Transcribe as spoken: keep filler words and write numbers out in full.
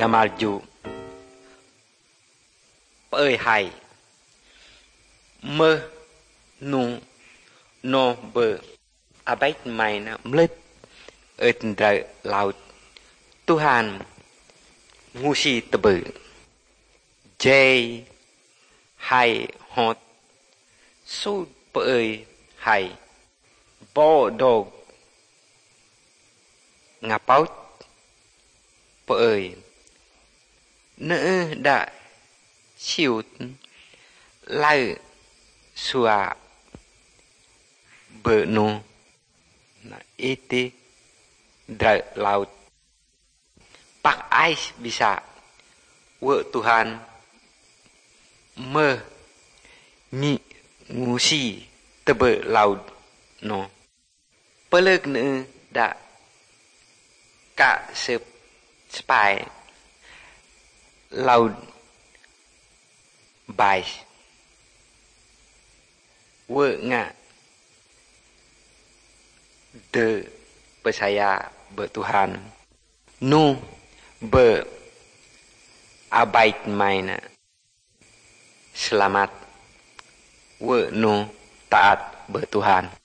gamalju ơi hay mơ nu no bơ abait mai na mlet ơi đợi laut Tuhan ngusi tebe jay hay hot su ơi hay bo dog ngapau ơi nỡ đã chịu lại xua bờ nô na iti dari laut pak ais bisa wa Tuhan me ni ngusi tebe laut no peleg ne da ka sep spai laut bai wa nga de percaya ber Tuhan nu ber abait maina selamat wa nu taat ber Tuhan.